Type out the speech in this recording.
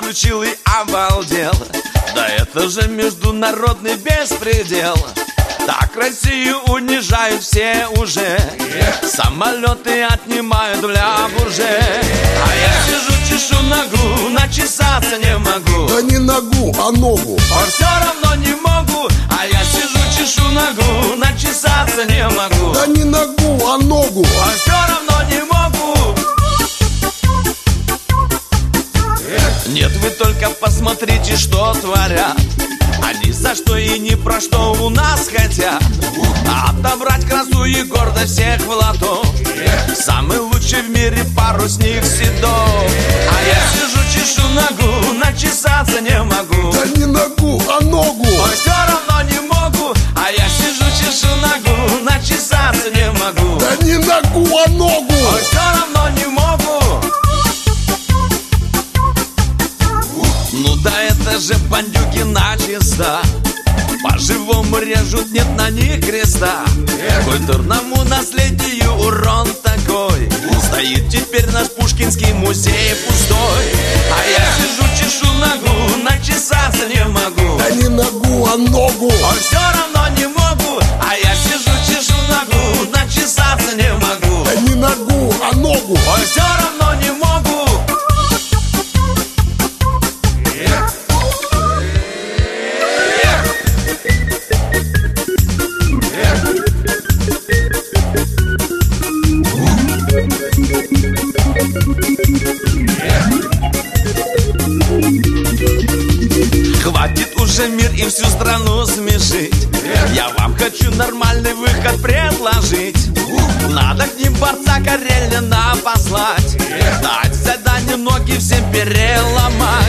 включил и обалдел. Да это же международный беспредел. Так Россию унижают все уже. Самолеты отнимают для бурже. А я сижу, чешу ногу, начесаться не могу. Да не ногу, а ногу. А все равно не могу. А я сижу, чешу ногу, начесаться не могу. Да не ногу, а ногу. А все равно не могу. Нет, вы только посмотрите, что творят. Они за что и ни про что у нас хотят отобрать красу и гордость всех в лото. Самый лучший в мире парусник Седов. А я сижу, чешу ногу, начесаться не могу. Да не ногу, а ногу. А все равно не могу. А я сижу, чешу ногу, начесаться не могу. Да не ногу, а ногу. А все равно не могу. Ну да это же бандюки начисто. По-живому режут, нет на них креста. Культурному наследию урон такой. Стоит теперь наш Пушкинский музей пустой. А я сижу, чешу ногу, начесаться не могу. Да не ногу, а ногу. А все равно не могу. А я сижу, чешу ногу, начесаться не могу. Да не ногу, а ногу. А все равно не могу. Хватит уже мир и всю страну смешить. Я вам хочу нормальный выход предложить. Надо к ним борца Карелина послать. Дать задание ноги всем переломать.